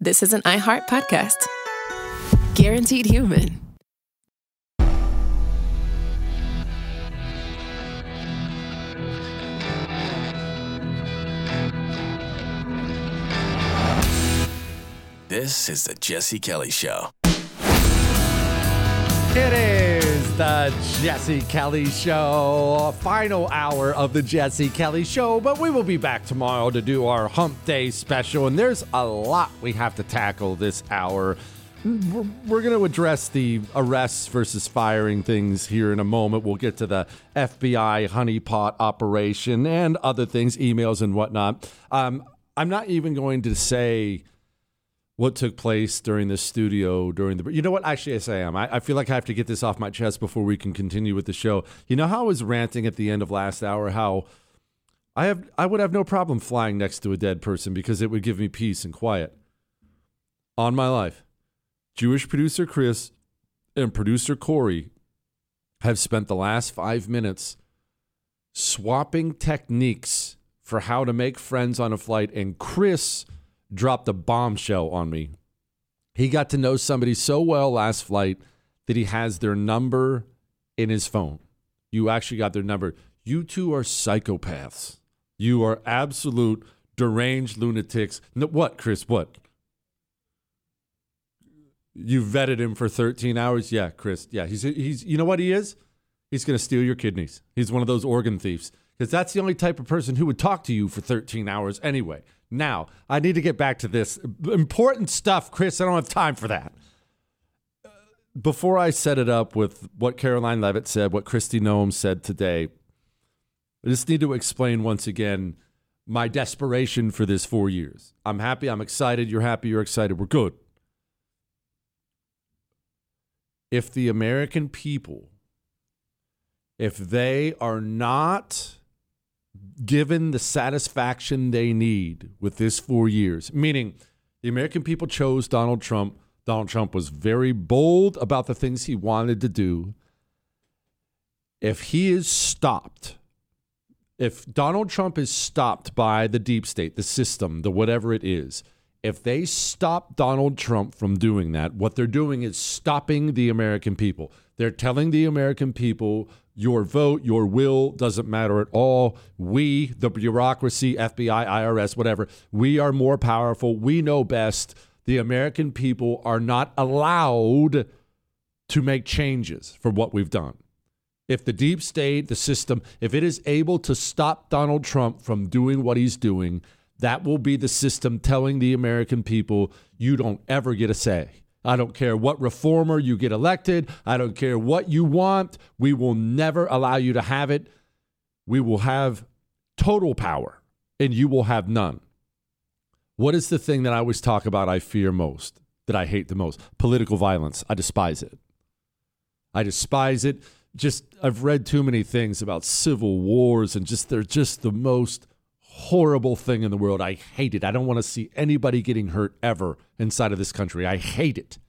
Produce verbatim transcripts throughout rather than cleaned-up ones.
this is an iHeart podcast. Guaranteed Human. This is the Jesse Kelly Show. It is the Jesse Kelly Show, final hour of the Jesse Kelly Show, but we will be back tomorrow to do our Hump Day special, and there's a lot we have to tackle this hour. We're, we're going to address the arrests versus firing things here in a moment. We'll get to the F B I honeypot operation and other things, emails and whatnot. Um, I'm not even going to say what took place during the studio during the... You know what? Actually, yes, I am. I, I feel like I have to get this off my chest before we can continue with the show. You know how I was ranting at the end of last hour, how I have I would have no problem flying next to a dead person because it would give me peace and quiet. On my life, Jewish producer Chris and producer Corey have spent the last five minutes swapping techniques for how to make friends on a flight, and Chris dropped a bombshell on me. He got to know somebody so well last flight that he has their number in his phone. You actually got their number. You two are psychopaths. You are absolute deranged lunatics. No, what, Chris? What? You vetted him for thirteen hours? Yeah, Chris. Yeah, he's he's. You know what he is? He's going to steal your kidneys. He's one of those organ thieves, because that's the only type of person who would talk to you for thirteen hours anyway. Now, I need to get back to this important stuff, Chris. I don't have time for that. Before I set it up with what Caroline Levitt said, what Kristi Noem said today, I just need to explain once again my desperation for this four years. I'm happy. I'm excited. You're happy. You're excited. We're good. If the American people, if they are not given the satisfaction they need with this four years, meaning the American people chose Donald Trump. Donald Trump was very bold about the things he wanted to do. If he is stopped, if Donald Trump is stopped by the deep state, the system, the whatever it is, if they stop Donald Trump from doing that, what they're doing is stopping the American people. They're telling the American people, your vote, your will doesn't matter at all. We, the bureaucracy, F B I, I R S, whatever, we are more powerful. We know best. The American people are not allowed to make changes for what we've done. If the deep state, the system, if it is able to stop Donald Trump from doing what he's doing, that will be the system telling the American people, you don't ever get a say. I don't care what reformer you get elected. I don't care what you want. We will never allow you to have it. We will have total power, and you will have none. What is the thing that I always talk about I fear most, that I hate the most? Political violence. I despise it. I despise it. Just, I've read too many things about civil wars, and just they're just the most horrible thing in the world. I hate it. I don't want to see anybody getting hurt ever inside of this country. I hate it.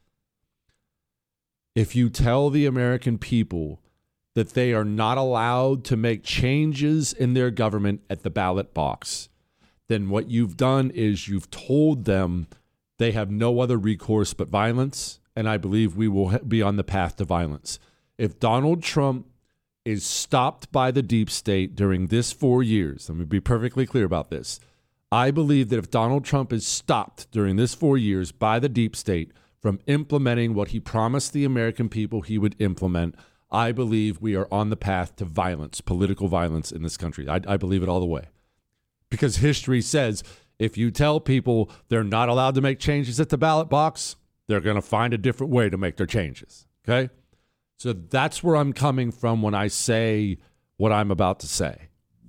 If you tell the American people that they are not allowed to make changes in their government at the ballot box, then what you've done is you've told them they have no other recourse but violence, and I believe we will be on the path to violence. If Donald Trump is stopped by the deep state during this four years, let me be perfectly clear about this. I believe that if Donald Trump is stopped during this four years by the deep state from implementing what he promised the American people he would implement, I believe we are on the path to violence, political violence in this country. I, I believe it all the way. Because history says if you tell people they're not allowed to make changes at the ballot box, they're going to find a different way to make their changes. Okay? So that's where I'm coming from when I say what I'm about to say.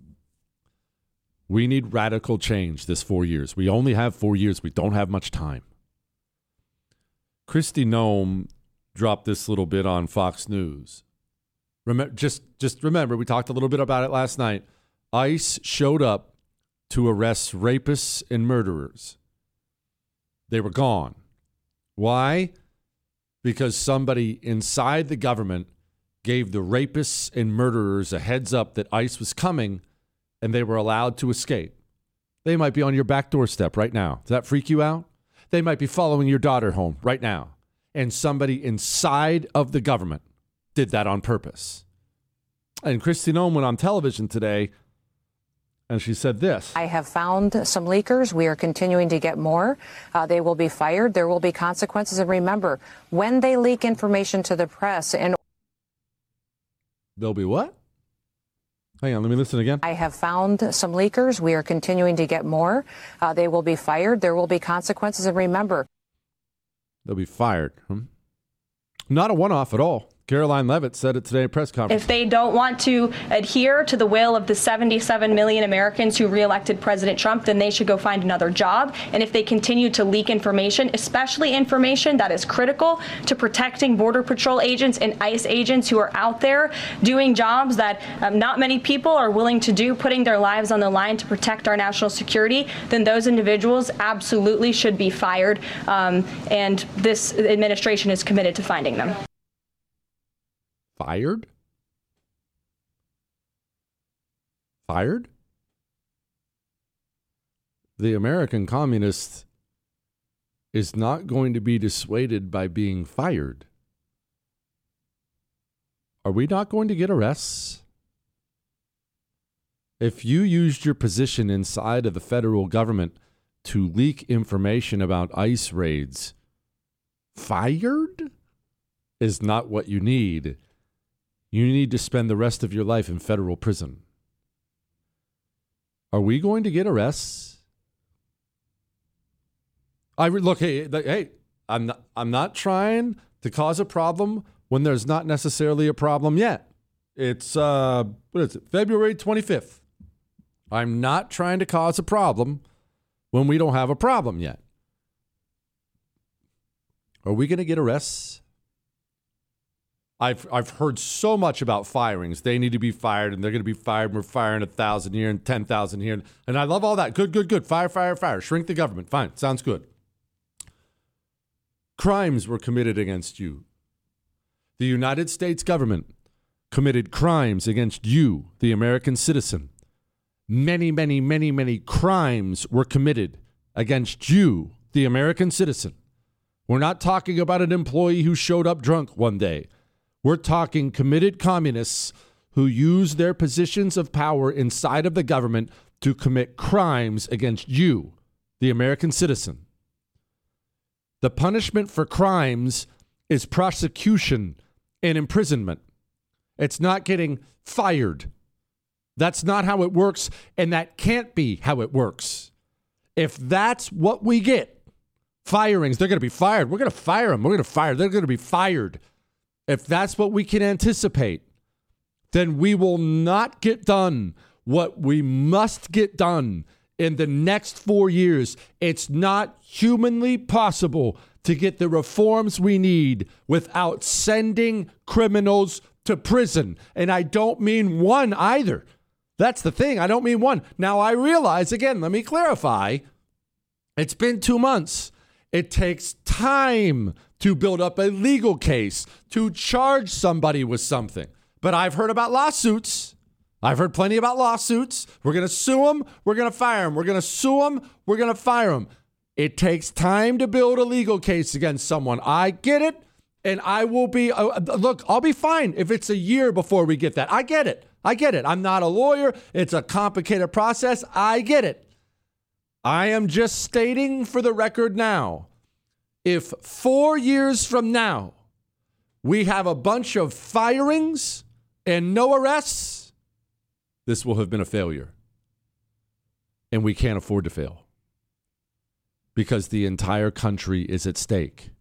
We need radical change this four years. We only have four years. We don't have much time. Kristi Noem dropped this little bit on Fox News. Remember, just, just remember, we talked a little bit about it last night. ICE showed up to arrest rapists and murderers. They were gone. Why? Because somebody inside the government gave the rapists and murderers a heads up that ICE was coming, and they were allowed to escape. They might be on your back doorstep right now. Does that freak you out? They might be following your daughter home right now. And somebody inside of the government did that on purpose. And Kristi Noem went on television today and she said this. I have found some leakers. We are continuing to get more. Uh, they will be fired. There will be consequences. And remember, when they leak information to the press and There'll be what? Hang on, let me listen again. I have found some leakers. We are continuing to get more. Uh, they will be fired. There will be consequences. And remember, they'll be fired. Hmm? Not a one-off at all. Caroline Leavitt said it today at a press conference. If they don't want to adhere to the will of the seventy-seven million Americans who reelected President Trump, then they should go find another job. And if they continue to leak information, especially information that is critical to protecting Border Patrol agents and ICE agents who are out there doing jobs that um, not many people are willing to do, putting their lives on the line to protect our national security, then those individuals absolutely should be fired. Um, and this administration is committed to finding them. Fired? Fired? The American communist is not going to be dissuaded by being fired. Are we not going to get arrests? If you used your position inside of the federal government to leak information about ICE raids, fired is not what you need. You need to spend the rest of your life in federal prison. Are we going to get arrests? I re- look, hey, hey, I'm not, I'm not trying to cause a problem when there's not necessarily a problem yet. It's uh, what is it? February twenty-fifth. I'm not trying to cause a problem when we don't have a problem yet. Are we going to get arrests? I've I've heard so much about firings. They need to be fired, and they're going to be fired. We're firing a thousand here and ten thousand here, and I love all that. Good, good, good. Fire, fire, fire. Shrink the government. Fine, sounds good. Crimes were committed against you. The United States government committed crimes against you, the American citizen. Many, many, many, many crimes were committed against you, the American citizen. We're not talking about an employee who showed up drunk one day. We're talking committed communists who use their positions of power inside of the government to commit crimes against you, the American citizen. The punishment for crimes is prosecution and imprisonment. It's not getting fired. That's not how it works, and that can't be how it works. If that's what we get, firings, they're going to be fired. We're going to fire them. We're going to fire. They're going to be fired. If that's what we can anticipate, then we will not get done what we must get done in the next four years. It's not humanly possible to get the reforms we need without sending criminals to prison. And I don't mean one either. That's the thing. I don't mean one. Now, I realize, again, let me clarify, it's been two months. It takes time to build up a legal case, to charge somebody with something. But I've heard about lawsuits. I've heard plenty about lawsuits. We're going to sue them. We're going to fire them. We're going to sue them. We're going to fire them. It takes time to build a legal case against someone. I get it. And I will be, uh, look, I'll be fine if it's a year before we get that. I get it. I get it. I'm not a lawyer. It's a complicated process. I get it. I am just stating for the record now, if four years from now we have a bunch of firings and no arrests, this will have been a failure. And we can't afford to fail because the entire country is at stake.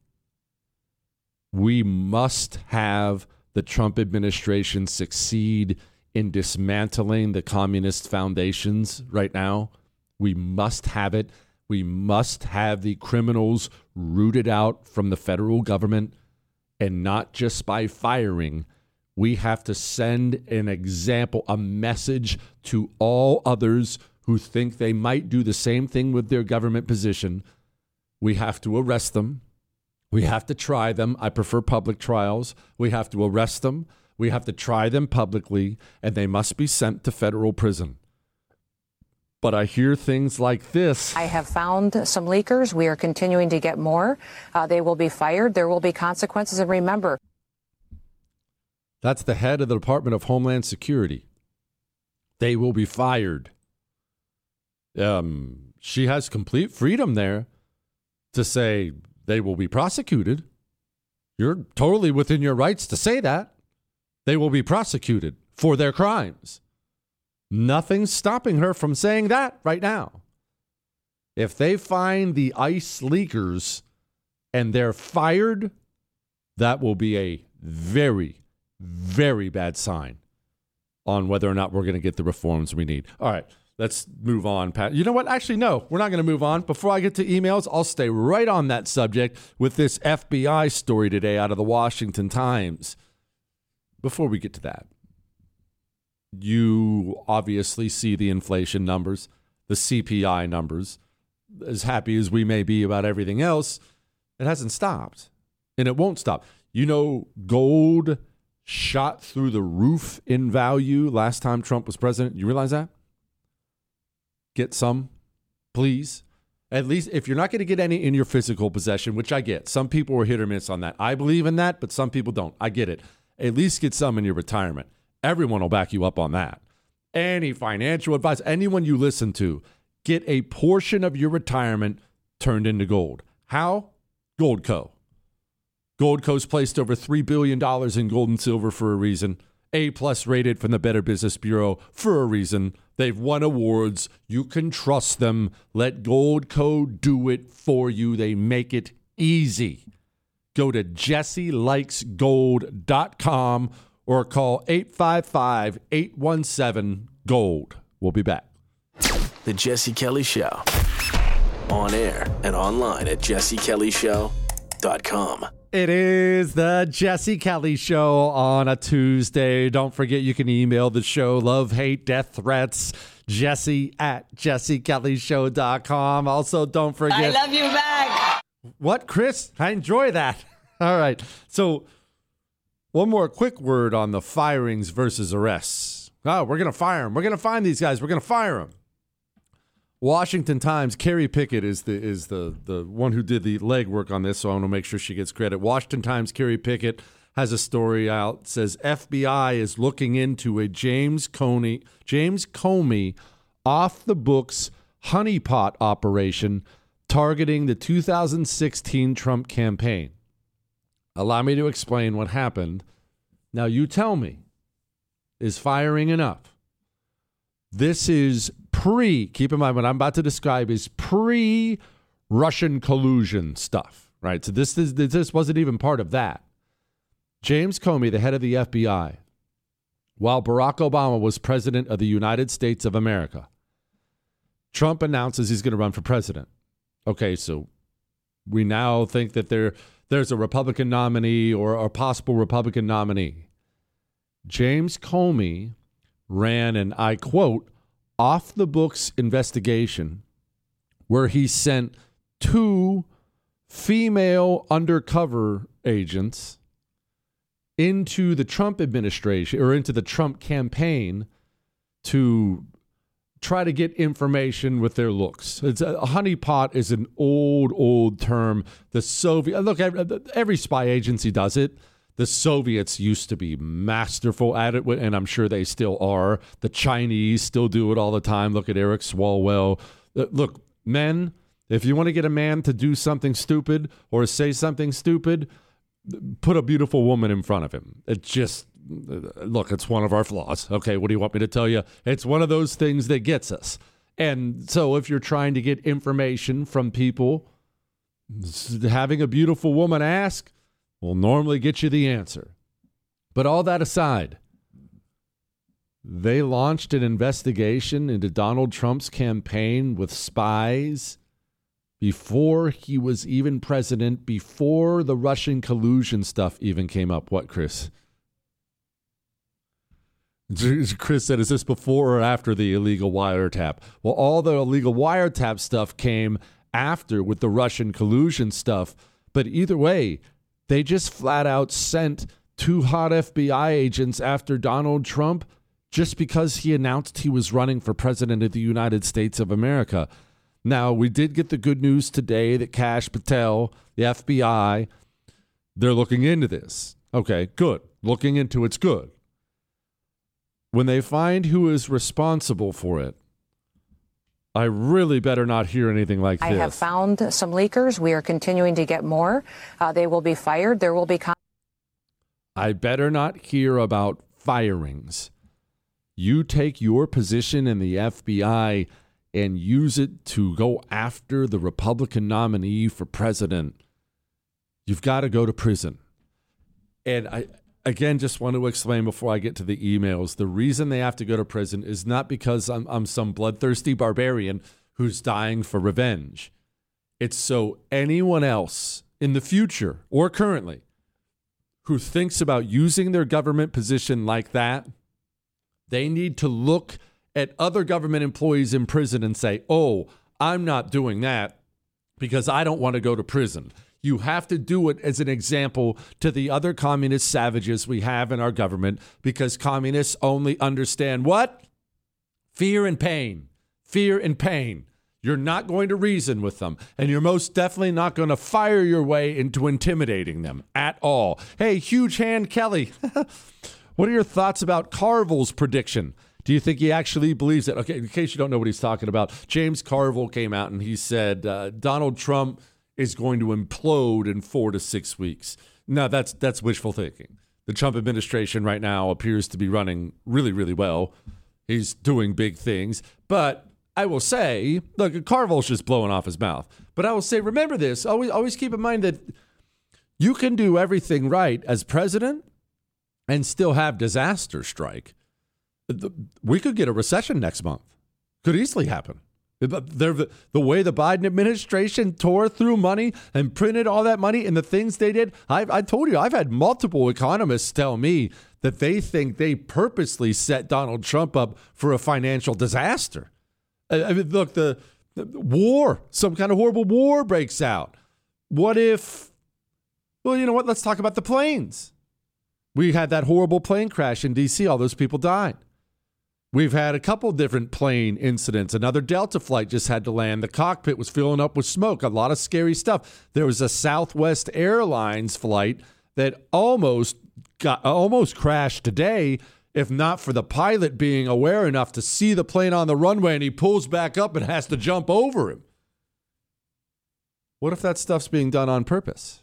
We must have the Trump administration succeed in dismantling the communist foundations right now. We must have it. We must have the criminals rooted out from the federal government, and not just by firing. We have to send an example, a message to all others who think they might do the same thing with their government position. We have to arrest them. We have to try them. I prefer public trials. We have to arrest them. We have to try them publicly, and they must be sent to federal prison. But I hear things like this. I have found some leakers. We are continuing to get more. Uh, they will be fired. There will be consequences. And remember, that's the head of the Department of Homeland Security. They will be fired. Um, she has complete freedom there to say they will be prosecuted. You're totally within your rights to say that. They will be prosecuted for their crimes. Nothing's stopping her from saying that right now. If they find the ICE leakers and they're fired, that will be a very, very bad sign on whether or not we're going to get the reforms we need. All right, let's move on, Pat. You know what? Actually, no, we're not going to move on. Before I get to emails, I'll stay right on that subject with this F B I story today out of the Washington Times. Before we get to that, you obviously see the inflation numbers, the C P I numbers. As happy as we may be about everything else, it hasn't stopped, and it won't stop. You know, gold shot through the roof in value last time Trump was president. You realize that? Get some, please. At least if you're not going to get any in your physical possession, which I get. Some people are hit or miss on that. I believe in that, but some people don't. I get it. At least get some in your retirement. Everyone will back you up on that. Any financial advice, anyone you listen to, get a portion of your retirement turned into gold. How? Goldco. Goldco's placed over three billion dollars in gold and silver for a reason. A-plus rated from the Better Business Bureau for a reason. They've won awards. You can trust them. Let Goldco do it for you. They make it easy. Go to jesse likes gold dot com or call eight five five, eight one seven, GOLD. We'll be back. The Jesse Kelly Show. On air and online at jesse kelly show dot com. It is the Jesse Kelly Show on a Tuesday. Don't forget you can email the show, love, hate, death threats, jesse at jesse kelly show dot com. Also, don't forget. I love you back. What, Chris? I enjoy that. All right. So one more quick word on the firings versus arrests. Oh, we're going to fire them. We're going to find these guys. We're going to fire them. Washington Times, Carrie Pickett is the is the, the one who did the legwork on this, so I want to make sure she gets credit. Washington Times, Carrie Pickett has a story out. Says F B I is looking into a James Comey, James Comey off-the-books honeypot operation targeting the two thousand sixteen Trump campaign. Allow me to explain what happened. Now, you tell me, is firing enough? This is pre, keep in mind what I'm about to describe is pre-Russian collusion stuff, right? So this, is, this wasn't even part of that. James Comey, the head of the F B I, while Barack Obama was president of the United States of America, Trump announces he's going to run for president. Okay, so we now think that there there's a Republican nominee or a possible Republican nominee. James Comey ran an, I quote, off-the-books investigation where he sent two female undercover agents into the Trump administration or into the Trump campaign to try to get information with their looks. It's a, a honeypot is an old, old term. The Soviet look, every, every spy agency does it. The Soviets used to be masterful at it, and I'm sure they still are. The Chinese still do it all the time. Look at Eric Swalwell. Look, men, if you want to get a man to do something stupid or say something stupid, put a beautiful woman in front of him. It just, look, it's one of our flaws. Okay, what do you want me to tell you? It's one of those things that gets us. And so if you're trying to get information from people, having a beautiful woman ask will normally get you the answer. But all that aside, they launched an investigation into Donald Trump's campaign with spies before he was even president, before the Russian collusion stuff even came up. What, Chris? Chris said, is this before or after the illegal wiretap? Well, all the illegal wiretap stuff came after with the Russian collusion stuff. But either way, they just flat out sent two hot F B I agents after Donald Trump just because he announced he was running for president of the United States of America. Now, we did get the good news today that Kash Patel, the F B I, they're looking into this. Okay, good. Looking into it's good. When they find who is responsible for it, I really better not hear anything like I this. I have found some leakers. We are continuing to get more. Uh, they will be fired. There will be... Con- I better not hear about firings. You take your position in the F B I and use it to go after the Republican nominee for president. You've got to go to prison. And I... Again, just want to explain before I get to the emails, the reason they have to go to prison is not because I'm, I'm some bloodthirsty barbarian who's dying for revenge. It's so anyone else in the future or currently who thinks about using their government position like that, they need to look at other government employees in prison and say, oh, I'm not doing that because I don't want to go to prison. You have to do it as an example to the other communist savages we have in our government, because communists only understand what? Fear and pain. Fear and pain. You're not going to reason with them, and you're most definitely not going to fire your way into intimidating them at all. Hey, Huge Hand Kelly, what are your thoughts about Carville's prediction? Do you think he actually believes it? Okay, in case you don't know what he's talking about, James Carville came out and he said uh, Donald Trump is going to implode in four to six weeks. Now, that's that's wishful thinking. The Trump administration right now appears to be running really, really well. He's doing big things. But I will say, look, Carville's just blowing off his mouth. But I will say, remember this. Always, always keep in mind that you can do everything right as president and still have disaster strike. We could get a recession next month. Could easily happen. The, the way the Biden administration tore through money and printed all that money and the things they did, I, I told you, I've had multiple economists tell me that they think they purposely set Donald Trump up for a financial disaster. I mean, look, the, the war, some kind of horrible war breaks out. What if, well, you know what? Let's talk about the planes. We had that horrible plane crash in D C. All those people died. We've had a couple different plane incidents. Another Delta flight just had to land. The cockpit was filling up with smoke. A lot of scary stuff. There was a Southwest Airlines flight that almost got almost crashed today, if not for the pilot being aware enough to see the plane on the runway, and he pulls back up and has to jump over him. What if that stuff's being done on purpose?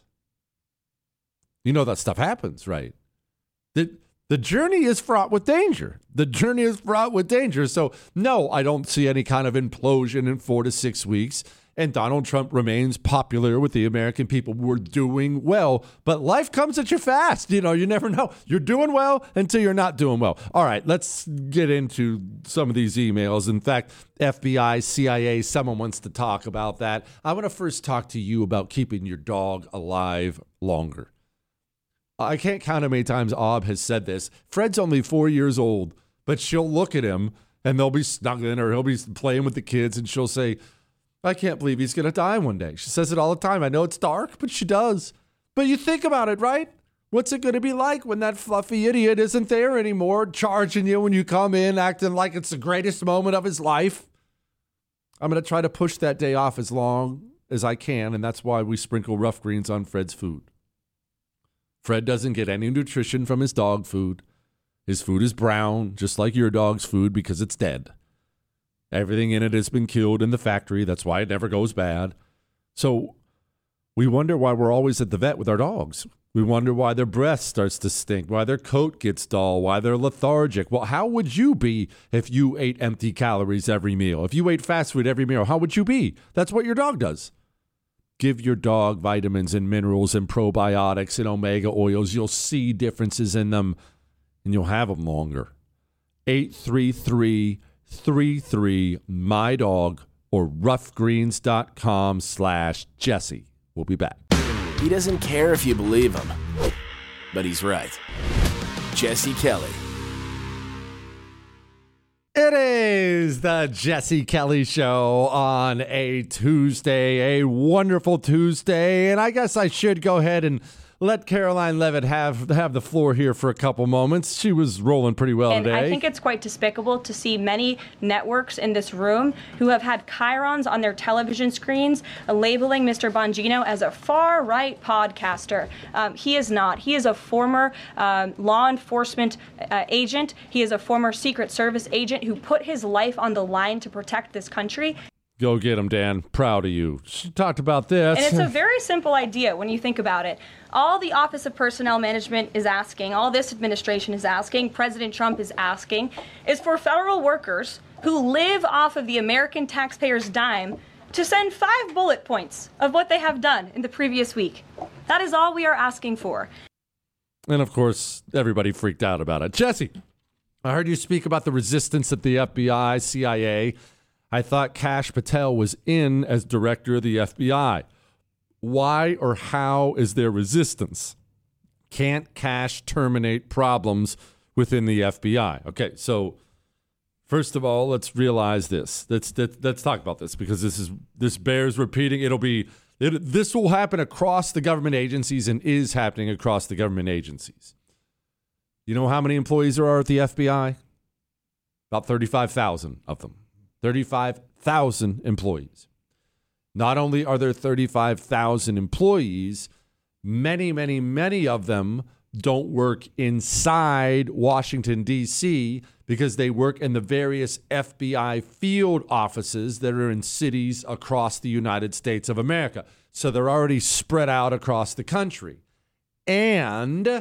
You know that stuff happens, right? The, the journey is fraught with danger. The journey is fraught with danger. So, no, I don't see any kind of implosion in four to six weeks. And Donald Trump remains popular with the American people. We're doing well. But life comes at you fast. You know, you never know. You're doing well until you're not doing well. All right, let's get into some of these emails. In fact, F B I, C I A, someone wants to talk about that. I want to first talk to you about keeping your dog alive longer. I can't count how many times Ob has said this. Fred's only four years old, but she'll look at him and they'll be snuggling or he'll be playing with the kids and she'll say, I can't believe he's going to die one day. She says it all the time. I know it's dark, but she does. But you think about it, right? What's it going to be like when that fluffy idiot isn't there anymore, charging you when you come in, acting like it's the greatest moment of his life? I'm going to try to push that day off as long as I can, and that's why we sprinkle rough greens on Fred's food. Fred doesn't get any nutrition from his dog food. His food is brown, just like your dog's food, because it's dead. Everything in it has been killed in the factory. That's why it never goes bad. So we wonder why we're always at the vet with our dogs. We wonder why their breath starts to stink, why their coat gets dull, why they're lethargic. Well, how would you be if you ate empty calories every meal? If you ate fast food every meal, how would you be? That's what your dog does. Give your dog vitamins and minerals and probiotics and omega oils. You'll see differences in them, and you'll have them longer. eight three three, three three, my dog or roughgreens.com slash Jesse. We'll be back. He doesn't care if you believe him, but he's right. Jesse Kelly. It is the Jesse Kelly Show on a Tuesday, a wonderful Tuesday. And I guess I should go ahead and let Caroline Levitt have have the floor here for a couple moments. She was rolling pretty well and today. I think it's quite despicable to see many networks in this room who have had chyrons on their television screens uh, labeling Mister Bongino as a far-right podcaster. Um, he is not. He is a former um, law enforcement uh, agent. He is a former Secret Service agent who put his life on the line to protect this country. Go get him, Dan. Proud of you. She talked about this. And it's a very simple idea when you think about it. All the Office of Personnel Management is asking, all this administration is asking, President Trump is asking, is for federal workers who live off of the American taxpayer's dime to send five bullet points of what they have done in the previous week. That is all we are asking for. And of course, everybody freaked out about it. Jesse, I heard you speak about the resistance at the F B I, C I A. I thought Kash Patel was in as director of the F B I. Why or how is there resistance? Can't Kash terminate problems within the F B I? Okay, so first of all, let's realize this. Let's let's, let's talk about this because this is this bears repeating. It'll be it, this will happen across the government agencies and is happening across the government agencies. You know how many employees there are at the F B I? About thirty-five thousand of them. thirty-five thousand employees. Not only are there thirty-five thousand employees, many, many, many of them don't work inside Washington, D C because they work in the various F B I field offices that are in cities across the United States of America. So they're already spread out across the country. And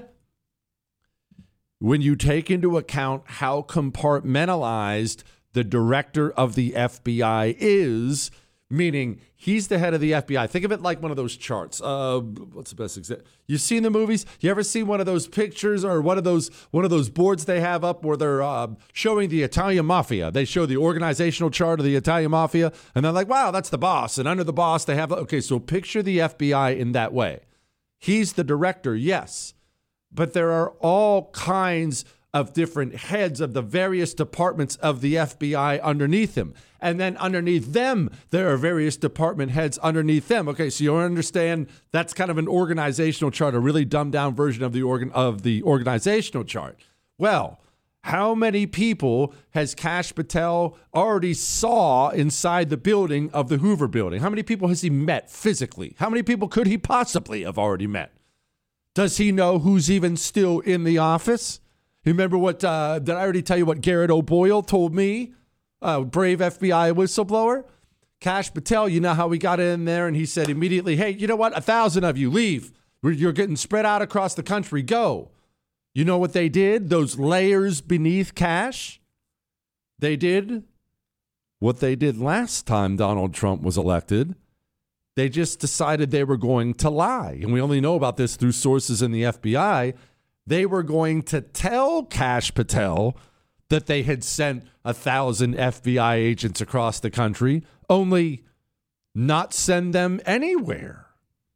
when you take into account how compartmentalized the director of the F B I is, meaning he's the head of the F B I. Think of it like one of those charts. Uh, what's the best example? You've seen the movies? You ever seen one of those pictures or one of those one of those boards they have up where they're uh, showing the Italian mafia? They show the organizational chart of the Italian mafia, and they're like, wow, that's the boss. And under the boss, they have, okay, so picture the F B I in that way. He's the director, yes, but there are all kinds of different heads of the various departments of the F B I underneath him. And then underneath them, there are various department heads underneath them. Okay, so you understand that's kind of an organizational chart, a really dumbed down version of the organ of the organizational chart. Well, how many people has Kash Patel already saw inside the building of the Hoover Building? How many people has he met physically? How many people could he possibly have already met? Does he know who's even still in the office? Remember what, uh, did I already tell you what Garrett O'Boyle told me? Uh, brave F B I whistleblower. Kash Patel, you know how we got in there and he said immediately, hey, you know what? A thousand of you leave. You're getting spread out across the country. Go. You know what they did? Those layers beneath Kash? They did what they did last time Donald Trump was elected. They just decided they were going to lie. And we only know about this through sources in the F B I. They were going to tell Kash Patel that they had sent a thousand F B I agents across the country, only not send them anywhere.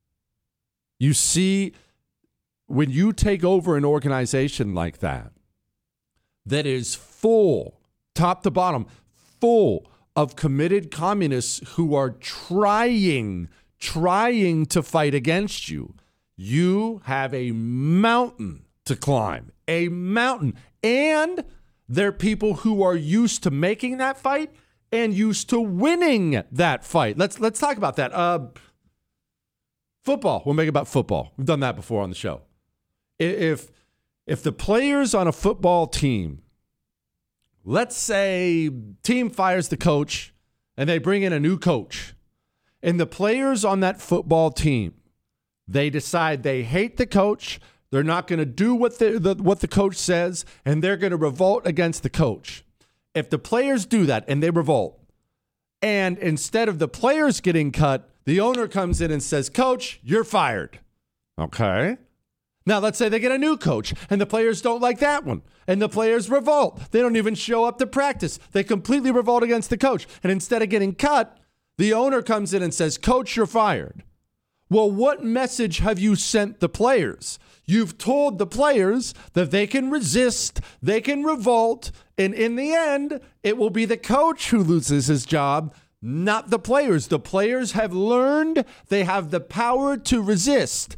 You see, when you take over an organization like that, that is full, top to bottom, full of committed communists who are trying, trying to fight against you, you have a mountain to climb, a mountain. And they're people who are used to making that fight and used to winning that fight. Let's let's talk about that. Uh, football. We'll make it about football. We've done that before on the show. If if the players on a football team, let's say team fires the coach and they bring in a new coach, and the players on that football team, they decide they hate the coach. They're not going to do what the, the what the coach says, and they're going to revolt against the coach. If the players do that and they revolt, and instead of the players getting cut, the owner comes in and says, Coach, you're fired. Okay. Now, let's say they get a new coach, and the players don't like that one, and the players revolt. They don't even show up to practice. They completely revolt against the coach, and instead of getting cut, the owner comes in and says, Coach, you're fired. Well, what message have you sent the players? You've told the players that they can resist, they can revolt, and in the end, it will be the coach who loses his job, not the players. The players have learned they have the power to resist.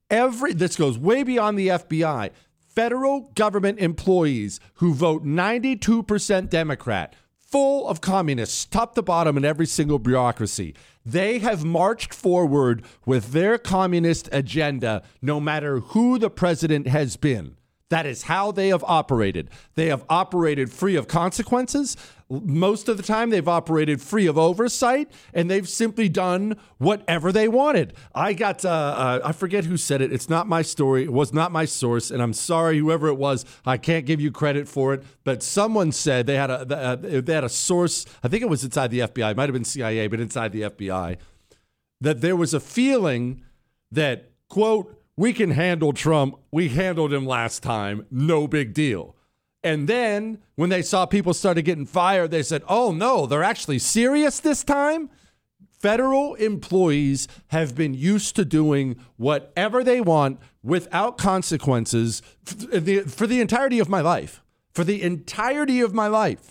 Every this goes way beyond the F B I. Federal government employees who vote ninety-two percent Democrat, full of communists, top to bottom in every single bureaucracy. They have marched forward with their communist agenda no matter who the president has been. That is how they have operated. They have operated free of consequences. Most of the time, they've operated free of oversight, and they've simply done whatever they wanted. I got, uh, uh, I forget who said it. It's not my story. It was not my source, and I'm sorry, whoever it was. I can't give you credit for it, but someone said they had a uh, they had a source. I think it was inside the F B I. It might have been C I A, but inside the F B I, that there was a feeling that, quote, we can handle Trump. We handled him last time. No big deal. And then when they saw people started getting fired, they said, oh, no, they're actually serious this time. Federal employees have been used to doing whatever they want without consequences for the, for the entirety of my life. For the entirety of my life.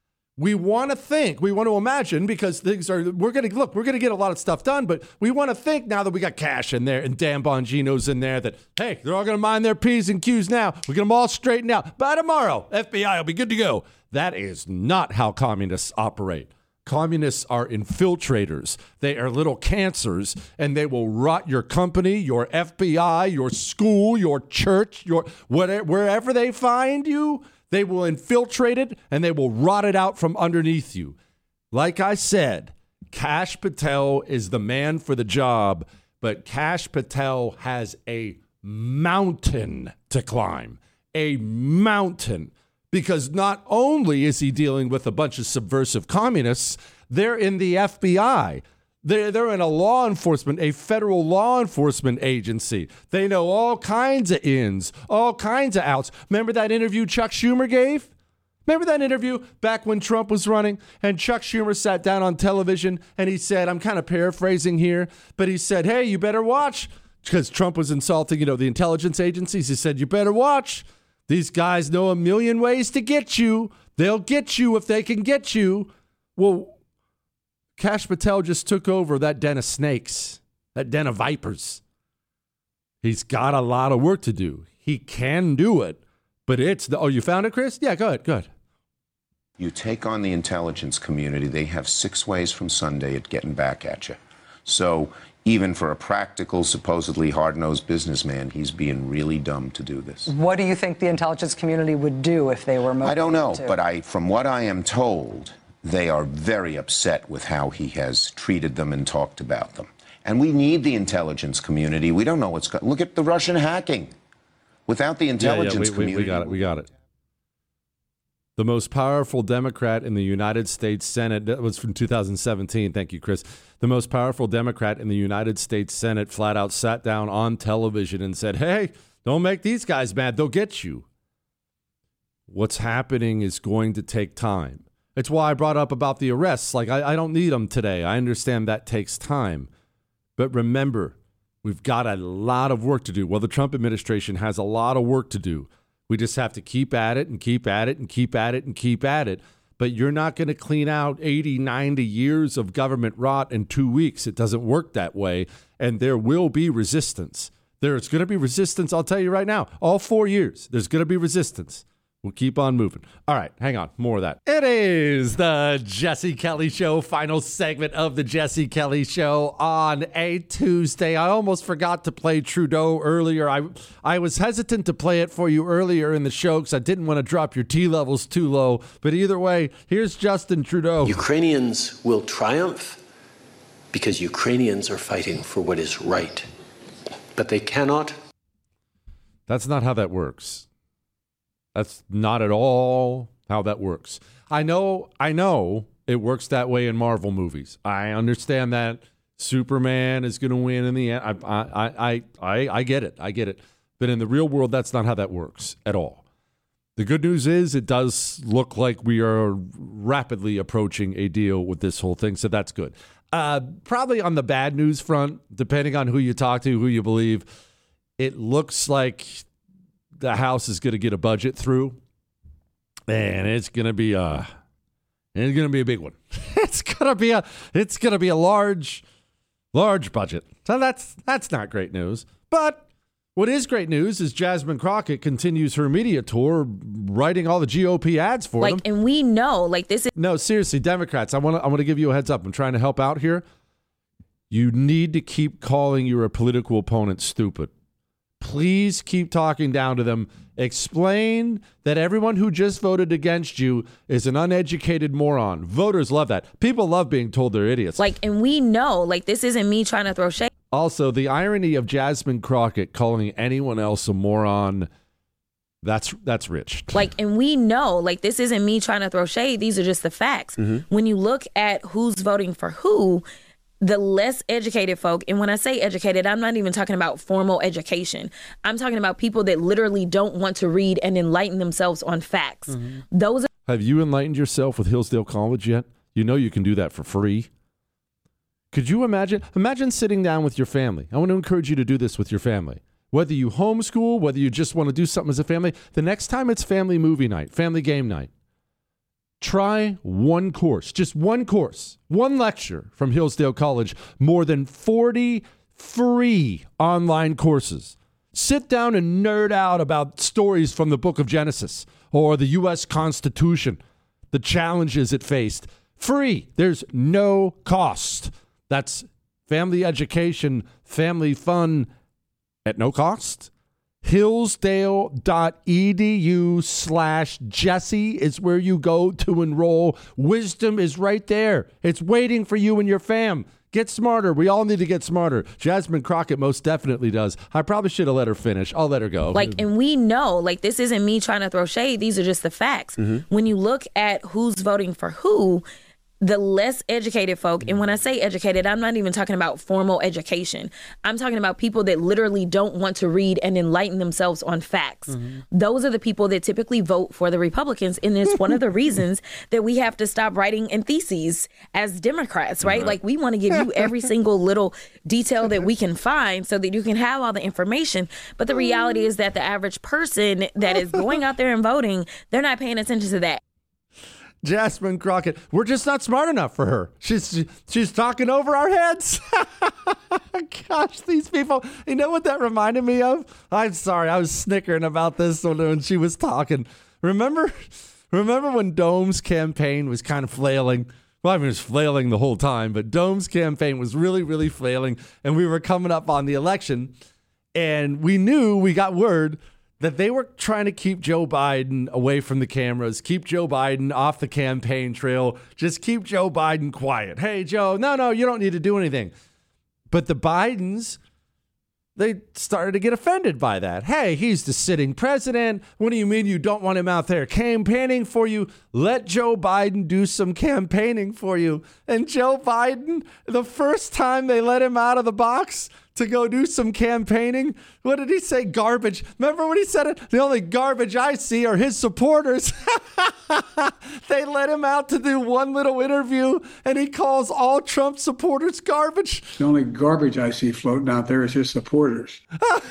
We want to think, we want to imagine, because things are, we're going to, look, we're going to get a lot of stuff done, but we want to think now that we got Cash in there and Dan Bongino's in there that, hey, they're all going to mind their P's and Q's now. We get them all straightened out. By tomorrow, F B I will be good to go. That is not how communists operate. Communists are infiltrators. They are little cancers, and they will rot your company, your F B I, your school, your church, your whatever, wherever they find you. They will infiltrate it, and they will rot it out from underneath you. Like I said, Kash Patel is the man for the job, but Kash Patel has a mountain to climb. A mountain. Because not only is he dealing with a bunch of subversive communists, they're in the F B I. They're, they're in a law enforcement, a federal law enforcement agency. They know all kinds of ins, all kinds of outs. Remember that interview Chuck Schumer gave? Remember that interview back when Trump was running and Chuck Schumer sat down on television and he said, I'm kind of paraphrasing here, but he said, hey, you better watch, because Trump was insulting, you know, the intelligence agencies. He said, you better watch. These guys know a million ways to get you. They'll get you if they can get you. Well, Kash Patel just took over that den of snakes, that den of vipers. He's got a lot of work to do. He can do it, but it's the, oh, you found it, Chris? Yeah, go ahead, go ahead. You take on the intelligence community, they have six ways from Sunday at getting back at you. So even for a practical, supposedly hard-nosed businessman, he's being really dumb to do this. What do you think the intelligence community would do if they were motivated? I don't know, to? but I, from what I am told, they are very upset with how he has treated them and talked about them. And we need the intelligence community. We don't know what's going on. Look at the Russian hacking. Without the intelligence yeah, yeah, we, community. We, we got it. We got it. The most powerful Democrat in the United States Senate, that was from two thousand seventeen. Thank you, Chris. The most powerful Democrat in the United States Senate flat out sat down on television and said, hey, don't make these guys mad. They'll get you. What's happening is going to take time. It's why I brought up about the arrests. Like, I, I don't need them today. I understand that takes time. But remember, we've got a lot of work to do. Well, the Trump administration has a lot of work to do. We just have to keep at it and keep at it and keep at it and keep at it. But you're not going to clean out eighty, ninety years of government rot in two weeks. It doesn't work that way. And there will be resistance. There's going to be resistance, I'll tell you right now. All four years, there's going to be resistance. We'll keep on moving. All right, hang on. More of that. It is the Jesse Kelly Show, final segment of the Jesse Kelly Show on a Tuesday. I almost forgot to play Trudeau earlier. I I was hesitant to play it for you earlier in the show because I didn't want to drop your T levels too low. But either way, here's Justin Trudeau. Ukrainians will triumph because Ukrainians are fighting for what is right. But they cannot. That's not how that works. That's not at all how that works. I know, I know it works that way in Marvel movies. I understand that Superman is going to win in the end. I, I, I, I, I get it. I get it. But in the real world, that's not how that works at all. The good news is it does look like we are rapidly approaching a deal with this whole thing. So that's good. Uh, probably on the bad news front, depending on who you talk to, who you believe, it looks like the House is going to get a budget through, and it's going to be a, it's going to be a big one. It's going to be a, it's going to be a large, large budget. So that's that's not great news. But What is great news is Jasmine Crockett continues her media tour, writing all the G O P ads for like, them. And we know, like, this is no, seriously, Democrats. I want to. I want to give you a heads up. I'm trying to help out here. You need to keep calling your political opponent stupid. Please keep talking down to them. Explain that everyone who just voted against you is an uneducated moron. Voters love that. People love being told they're idiots. like, and we know, like, this isn't me trying to throw shade. Also, the irony of Jasmine Crockett calling anyone else a moron, that's that's rich. Like, and we know, like, this isn't me trying to throw shade. These are just the facts. Mm-hmm. When you look at who's voting for who, the less educated folk, and when I say educated, I'm not even talking about formal education. I'm talking about people that literally don't want to read and enlighten themselves on facts. Mm-hmm. Those are- Have you enlightened yourself with Hillsdale College yet? You know you can do that for free. Could you imagine? Imagine sitting down with your family. I want to encourage you to do this with your family. Whether you homeschool, whether you just want to do something as a family, the next time it's family movie night, family game night, try one course, just one course, one lecture from Hillsdale College, more than forty free online courses. Sit down and nerd out about stories from the book of Genesis or the U S Constitution, the challenges it faced. Free. There's no cost. That's family education, family fun at no cost. Hillsdale.edu slash Jesse is where you go to enroll. Wisdom is right there. It's waiting for you and your fam. Get smarter. We all need to get smarter. Jasmine Crockett most definitely does. I probably should have let her finish. I'll let her go. Like, and we know, like, this isn't me trying to throw shade. These are just the facts. Mm-hmm. When you look at who's voting for who, the less educated folk, and when I say educated, I'm not even talking about formal education. I'm talking about people that literally don't want to read and enlighten themselves on facts. Mm-hmm. Those are the people that typically vote for the Republicans, and it's one of the reasons that we have to stop writing in theses as Democrats, right? right. Like, we want to give you every single little detail that we can find so that you can have all the information. But the reality is that the average person that is going out there and voting, they're not paying attention to that. Jasmine Crockett, we're just not smart enough for her. She's she's talking over our heads. Gosh, these people. You know what that reminded me of? I'm sorry, I was snickering about this when she was talking. Remember, remember when Dome's campaign was kind of flailing? Well, I mean, it was flailing the whole time, but Dome's campaign was really, really flailing, and we were coming up on the election, and we knew, we got word that they were trying to keep Joe Biden away from the cameras, keep Joe Biden off the campaign trail, just keep Joe Biden quiet. Hey, Joe, no, no, you don't need to do anything. But the Bidens, they started to get offended by that. Hey, he's the sitting president. What do you mean you don't want him out there campaigning for you? Let Joe Biden do some campaigning for you. And Joe Biden, the first time they let him out of the box to go do some campaigning, what did he say? Garbage. Remember when he said it? The only garbage I see are his supporters. They let him out to do one little interview, and he calls all Trump supporters garbage. The only garbage I see floating out there is his supporters.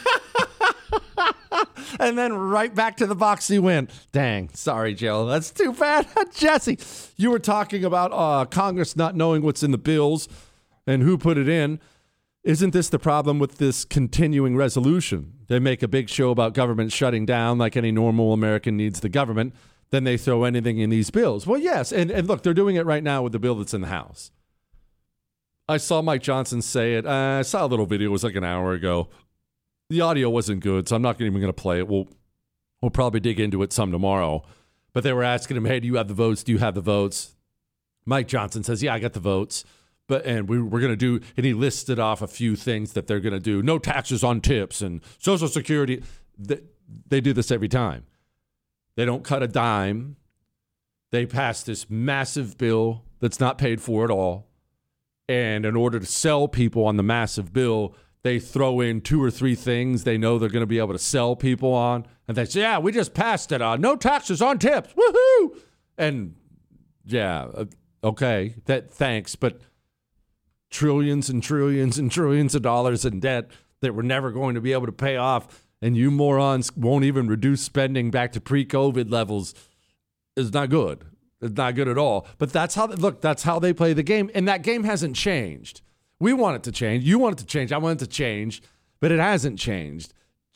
And then right back to the box he went. Dang, sorry, Joe. That's too bad. Jesse, you were talking about uh, Congress not knowing what's in the bills and who put it in. Isn't this the problem with this continuing resolution? They make a big show about government shutting down like any normal American needs the government. Then they throw anything in these bills. Well, yes. And, and look, they're doing it right now with the bill that's in the House. I saw Mike Johnson say it. Uh, I saw a little video. It was like an hour ago. The audio wasn't good, so I'm not even going to play it. We'll, we'll probably dig into it some tomorrow. But they were asking him, hey, do you have the votes? Do you have the votes? Mike Johnson says, yeah, I got the votes. But and we, we're going to do, and he listed off a few things that they're going to do. No taxes on tips and Social Security. They, they do this every time. They don't cut a dime. They pass this massive bill that's not paid for at all. And in order to sell people on the massive bill, they throw in two or three things they know they're going to be able to sell people on. And they say, yeah, we just passed it on. No taxes on tips. Woohoo! And yeah, uh, okay, that thanks. But trillions and trillions and trillions of dollars in debt that we're never going to be able to pay off, and you morons won't even reduce spending back to pre-COVID levels, is not good. It's not good at all. But that's how, look, that's how they play the game, and that game hasn't changed. We want it to change. You want it to change. I want it to change, but it hasn't changed.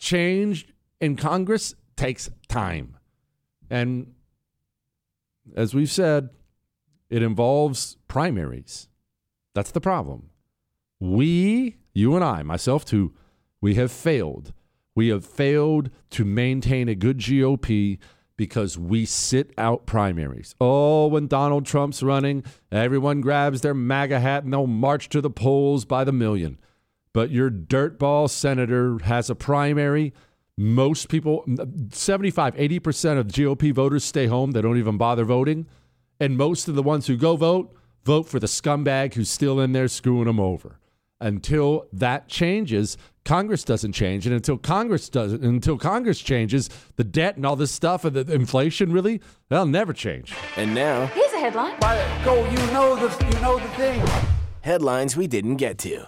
change in Congress takes time. And as we've said, it involves primaries. That's the problem. We, you and I, myself too, we have failed. We have failed to maintain a good G O P because we sit out primaries. Oh, when Donald Trump's running, everyone grabs their MAGA hat and they'll march to the polls by the million. But your dirtball senator has a primary. Most people, seventy-five, eighty percent of G O P voters stay home. They don't even bother voting. And most of the ones who go vote, vote for the scumbag who's still in there screwing them over. Until that changes, Congress doesn't change. And until Congress doesn't, until Congress changes, the debt and all this stuff and the inflation really, they'll never change. And now, here's a headline. Go, you know the, you know the thing. headlines we didn't get to.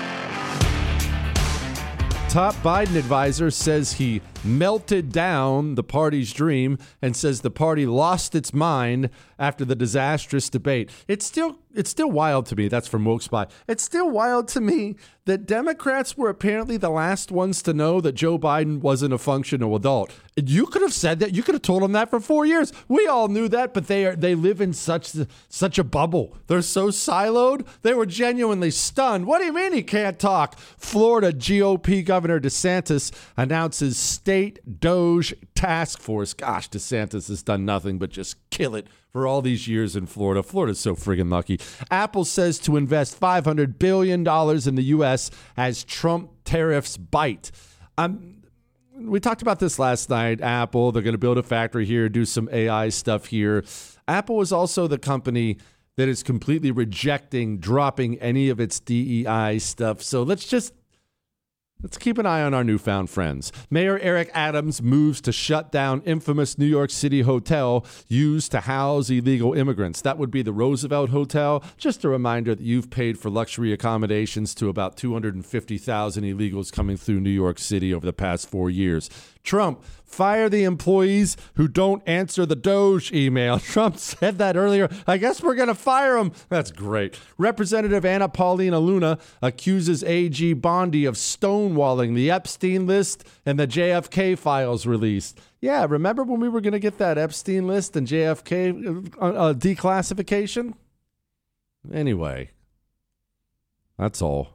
Top Biden advisor says he melted down the party's dream and says the party lost its mind after the disastrous debate. It's still it's still wild to me. That's from Woke Spy. It's still wild to me that Democrats were apparently the last ones to know that Joe Biden wasn't a functional adult. You could have said that. You could have told them that for four years. We all knew that, but they are they live in such such a bubble. They're so siloed. They were genuinely stunned. What do you mean he can't talk? Florida G O P Governor DeSantis announces state Doge task force. Gosh, DeSantis has done nothing but just kill it for all these years in Florida. Florida's so friggin' lucky. Apple says to invest five hundred billion dollars in the U S as Trump tariffs bite. Um, we talked about this last night. Apple, they're going to build a factory here, do some A I stuff here. Apple is also the company that is completely rejecting dropping any of its D E I stuff. So let's just Let's keep an eye on our newfound friends. Mayor Eric Adams moves to shut down infamous New York City hotel used to house illegal immigrants. That would be the Roosevelt Hotel. Just a reminder that you've paid for luxury accommodations to about two hundred fifty thousand illegals coming through New York City over the past four years. Trump, fire the employees who don't answer the Doge email. Trump said that earlier. I guess we're going to fire them. That's great. Representative Anna Paulina Luna accuses A G Bondi of stonewalling the Epstein list and the J F K files released. Yeah, remember when we were going to get that Epstein list and J F K uh, uh, declassification? Anyway, that's all.